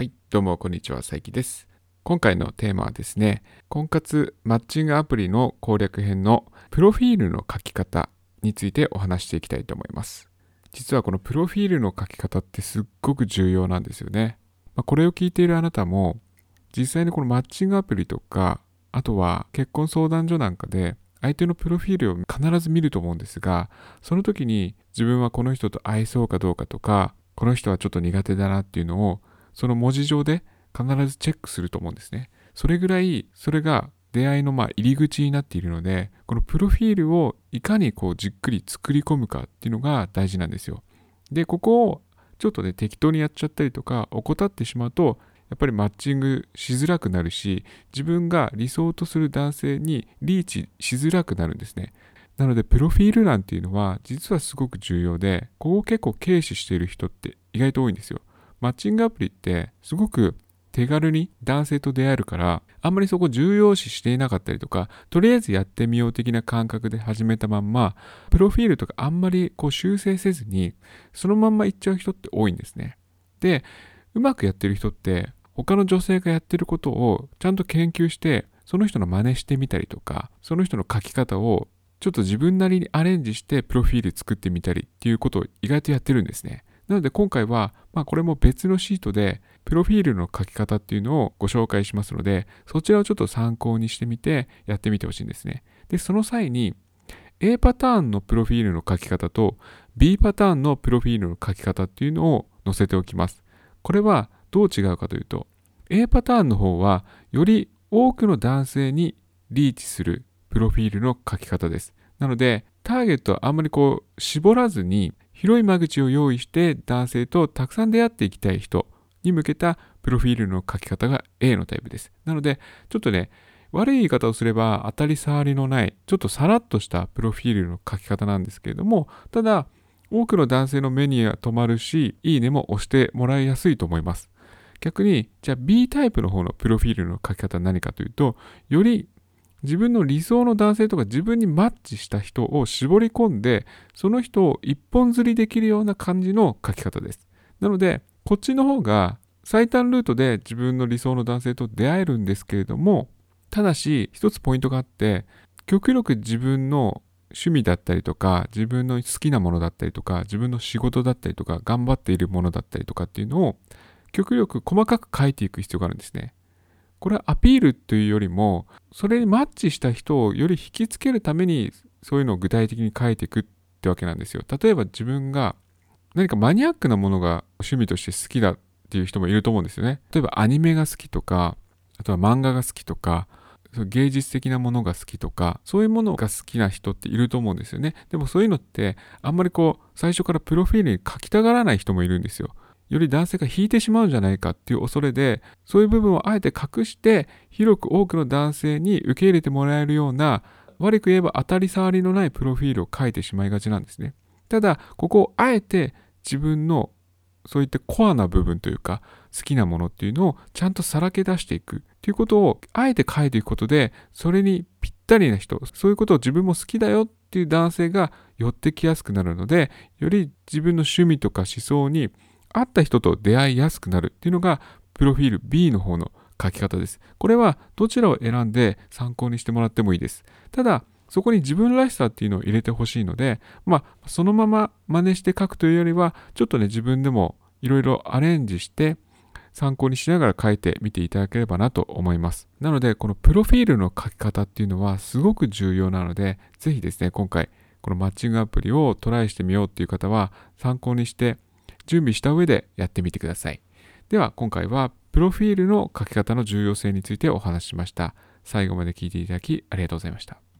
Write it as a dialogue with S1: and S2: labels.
S1: はい、どうもこんにちは、さいきです。今回のテーマはですね、婚活マッチングアプリの攻略編のプロフィールの書き方についてお話していきたいと思います。実はこのプロフィールの書き方ってすっごく重要なんですよね。これを聞いているあなたも、実際にこのマッチングアプリとか、あとは結婚相談所なんかで、相手のプロフィールを必ず見ると思うんですが、その時に自分はこの人と合いそうかどうかとか、この人はちょっと苦手だなっていうのをその文字上で必ずチェックすると思うんですね。それぐらいそれが出会いの入り口になっているので、このプロフィールをいかにじっくり作り込むかっていうのが大事なんですよ。で、ここをちょっとね、適当にやっちゃったりとか怠ってしまうと、やっぱりマッチングしづらくなるし、自分が理想とする男性にリーチしづらくなるんですね。なので、プロフィール欄っていうのは実はすごく重要で、ここを結構軽視している人って意外と多いんですよ。マッチングアプリってすごく手軽に男性と出会えるから、あんまりそこ重要視していなかったりとか、とりあえずやってみよう的な感覚で始めたまんま、プロフィールとかあんまり修正せずに、そのまんま行っちゃう人って多いんですね。で、うまくやってる人って、他の女性がやってることをちゃんと研究して、その人の真似してみたりとか、その人の書き方をちょっと自分なりにアレンジしてプロフィール作ってみたりっていうことを意外とやってるんですね。なので今回は、これも別のシートで、プロフィールの書き方っていうのをご紹介しますので、そちらをちょっと参考にしてみて、やってみてほしいんですね。で、その際に、A パターンのプロフィールの書き方と B パターンのプロフィールの書き方っていうのを載せておきます。これはどう違うかというと、A パターンの方は、より多くの男性にリーチするプロフィールの書き方です。なので、ターゲットはあんまり絞らずに、広い間口を用意して男性とたくさん出会っていきたい人に向けたプロフィールの書き方が A のタイプです。なので、ちょっとね、悪い言い方をすれば当たり障りのない、ちょっとさらっとしたプロフィールの書き方なんですけれども、ただ、多くの男性の目には留まるし、いいねも押してもらいやすいと思います。逆に、じゃあ B タイプの方のプロフィールの書き方は何かというと、より自分の理想の男性とか自分にマッチした人を絞り込んで、その人を一本釣りできるような感じの書き方です。なので、こっちの方が最短ルートで自分の理想の男性と出会えるんですけれども、ただし一つポイントがあって、極力自分の趣味だったりとか、自分の好きなものだったりとか、自分の仕事だったりとか、頑張っているものだったりとかっていうのを極力細かく書いていく必要があるんですね。これはアピールというよりも、それにマッチした人をより引きつけるために、そういうのを具体的に書いていくってわけなんですよ。例えば自分が何かマニアックなものが趣味として好きだっていう人もいると思うんですよね。例えばアニメが好きとか、あとは漫画が好きとか、芸術的なものが好きとか、そういうものが好きな人っていると思うんですよね。でもそういうのって、あんまり最初からプロフィールに書きたがらない人もいるんですよ。より男性が引いてしまうんじゃないかっていう恐れで、そういう部分をあえて隠して、広く多くの男性に受け入れてもらえるような、悪く言えば当たり障りのないプロフィールを書いてしまいがちなんですね。ただ、ここをあえて自分のそういったコアな部分というか、好きなものっていうのをちゃんとさらけ出していくっていうことをあえて書いていくことで、それにぴったりな人、そういうことを自分も好きだよっていう男性が寄ってきやすくなるので、より自分の趣味とか思想に合った人と出会いやすくなるっていうのがプロフィール B の方の書き方です。これはどちらを選んで参考にしてもらってもいいです。ただ、そこに自分らしさっていうのを入れてほしいので、そのまま真似して書くというよりは、ちょっとね、自分でもいろいろアレンジして参考にしながら書いてみていただければなと思います。なので、このプロフィールの書き方っていうのはすごく重要なので、ぜひですね、今回、このマッチングアプリをトライしてみようっていう方は、参考にして準備した上でやってみてください。では、今回はプロフィールの書き方の重要性についてお話ししました。最後まで聞いていただきありがとうございました。